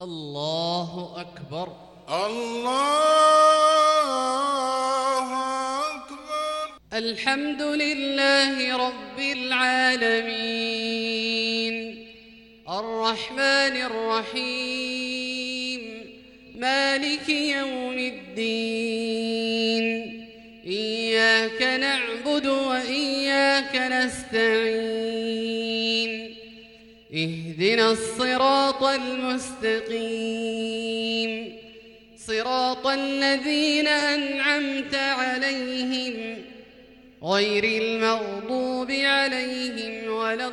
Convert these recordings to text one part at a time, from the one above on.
الله أكبر. الله أكبر. الحمد لله رب العالمين، الرحمن الرحيم، مالك يوم الدين. إياك نعبد وإياك نستعين. اهدنا الصراط المستقيم، صراط الذين أنعمت عليهم غير المغضوب عليهم ولا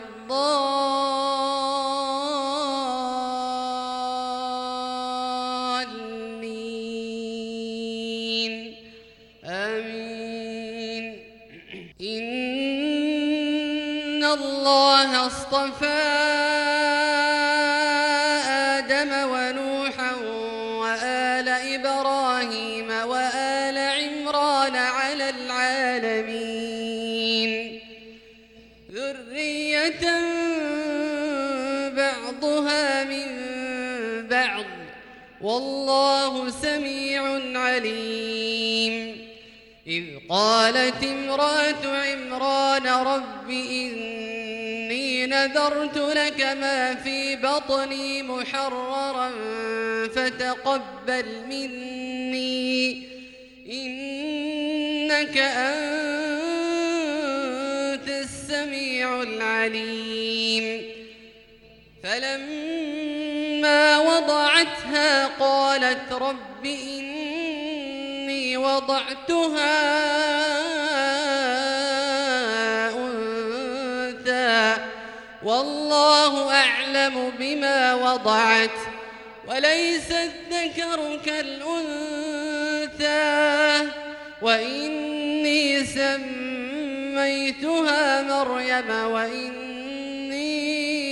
الضالين. آمين. إن الله اصطفى آدم ونوحا وآل إبراهيم وآل عمران على العالمين، ذرية بعضها من بعض، والله سميع عليم. إذ قالت امرأة عمران رب إني نذرت لك ما في بطني محررا فتقبل مني إنك أنت السميع العليم. فلما وضعتها قالت رب إني وضعتها أنثى والله أعلم بما وضعت وليس الذكر كالأنثى وإني سميتها مريم وإني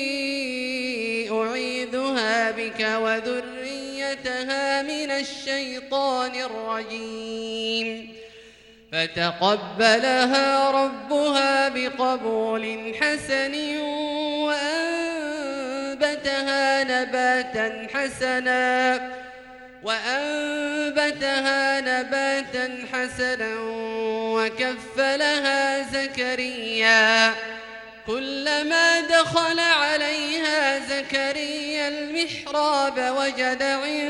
أعيذها بك وذريتها من الشيطان الرجيم. فتقبلها ربها بقبول حسن وأنبتها نباتا حسنا وكفلها زكريا. كلما دخل عليها زكريا المحراب وجد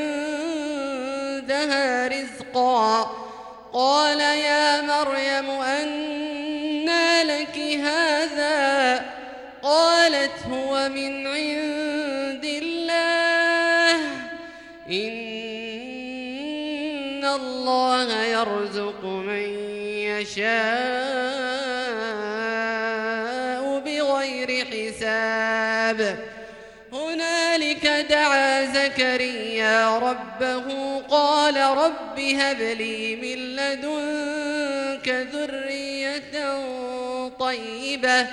عندها رزقا. قال يا مريم أنى لك هذا؟ قالت هو من عند الله إن الله يرزق من يشاء بغير حساب. هنالك دعا زكريا ربه قال رب هب لي من لدنك ذرية طيبة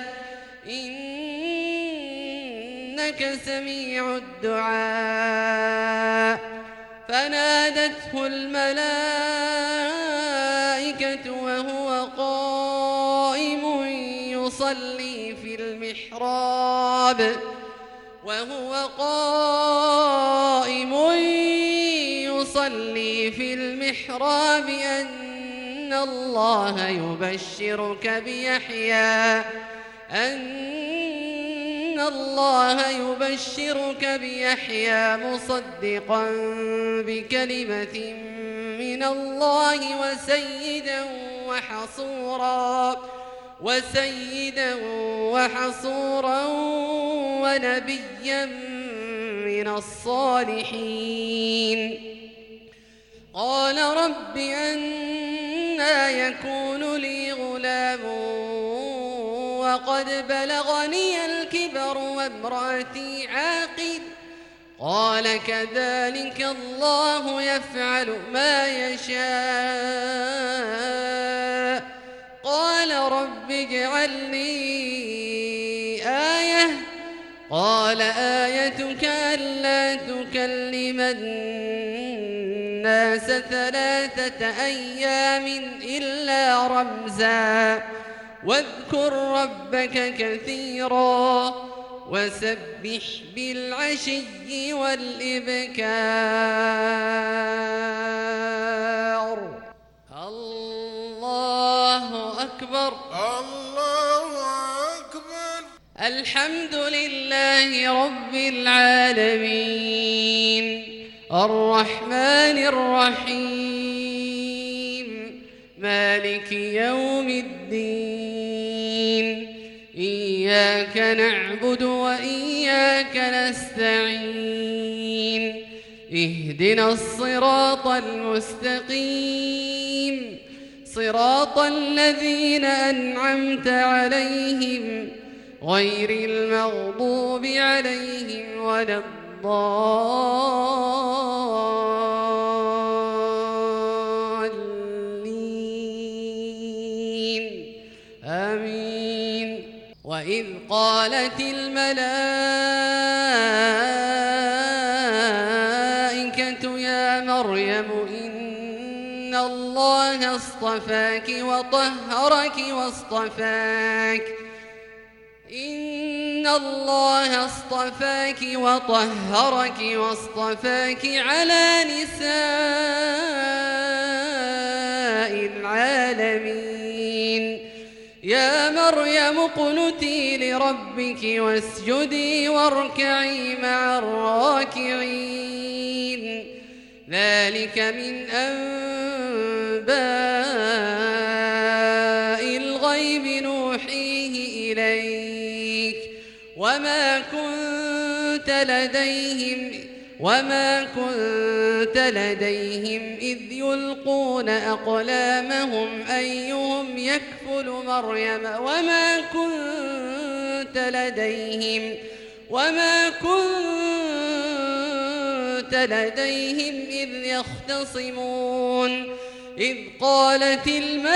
إنك سميع الدعاء. فنادته الملائكة وهو قائم يصلي في المحراب أن الله يبشرك بيحيى مصدقا بكلمة من الله وسيدا وحصورا ونبيا من الصالحين. قال رب أنى يكون لي غلام وقد بلغني الكبر وامرأتي عاقر؟ قال كذلك الله يفعل ما يشاء. قال رب اجعل لي آية. قال آيتك ألا تكلم الناس 3 أيام إلا رمزا واذكر ربك كثيرا وسبح بالعشي والإبكار. الله أكبر. الله أكبر. الحمد لله رب العالمين الرحمن الرحيم مالك يوم الدين إياك نعبد وإياك نستعين اهدنا الصراط المستقيم صراط الذين أنعمت عليهم غير المغضوب عليهم ولا الضالين آمين. وإذ قالت الملائكة يا مريم إن الله اصطفاك وطهرك واصطفاك على نساء العالمين. يا مريم اقنتي لربك واسجدي واركعي مع الراكعين. ذلك من أنباء الغيب نوحيه إليك وما كنت لديهم إذ يلقون أقلامهم أيهم يكفل مريم وما كنت لديهم إذ يختصمون. إذ قالت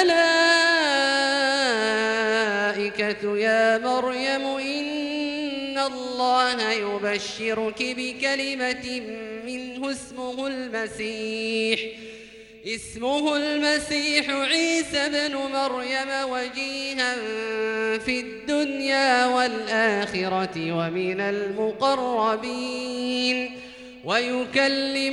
الملائكة يا مريم إن الله يبشرك بكلمة منه اسمه المسيح عيسى بن مريم وجيها في الدنيا والآخرة ومن المقربين ويكلم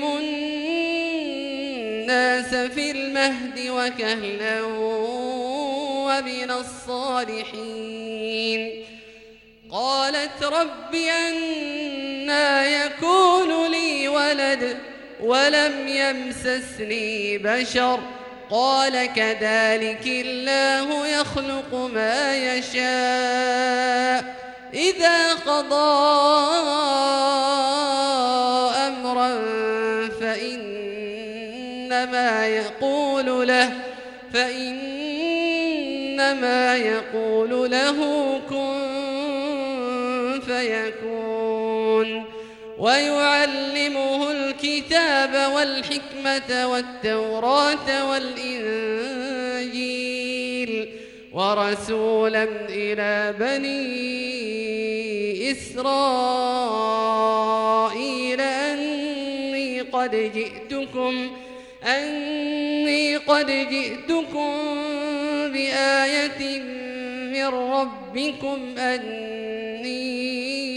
الناس في المهد وكهلا ومن الصالحين. قالت رب أنى يكون لي ولد ولم يمسسني بشر قال كذلك الله يخلق ما يشاء إذا قضى أمرا فإنما يقول له كن فيكون. ويعلمه الكتاب والحكمة والتوراة والإنجيل ورسولا إلى بني إسرائيل أني قد جئتكم بآية من ربكم أني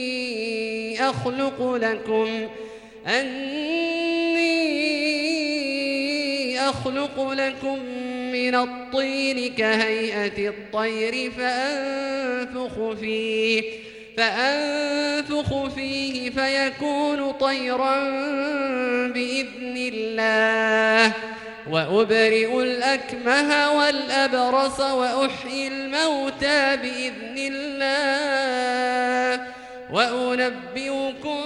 أخلق لكم من الطين كهيئة الطير فأنفخ فيه فيكون طيرا بإذن الله وأبرئ الأكمه والأبرص وأحيي الموتى بإذن الله وأنبئكم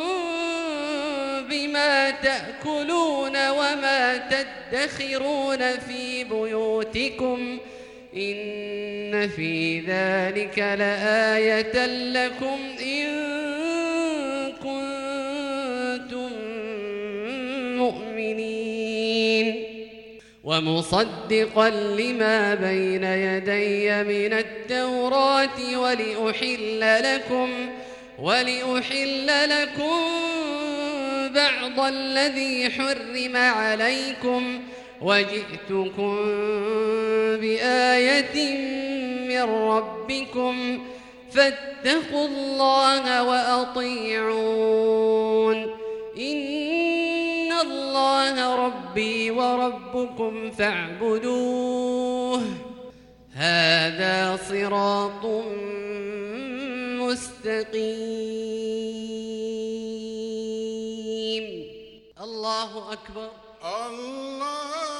بما تأكلون وما تدخرون في بيوتكم إن في ذلك لآية لكم إن كنتم مؤمنين. ومصدقا لما بين يدي من التوراة ولأحل لكم بعض الذي حرم عليكم وجئتكم بآية من ربكم فاتقوا الله وأطيعون إن الله ربي وربكم فاعبدوه هذا صراط مستقيم. الله أكبر. الله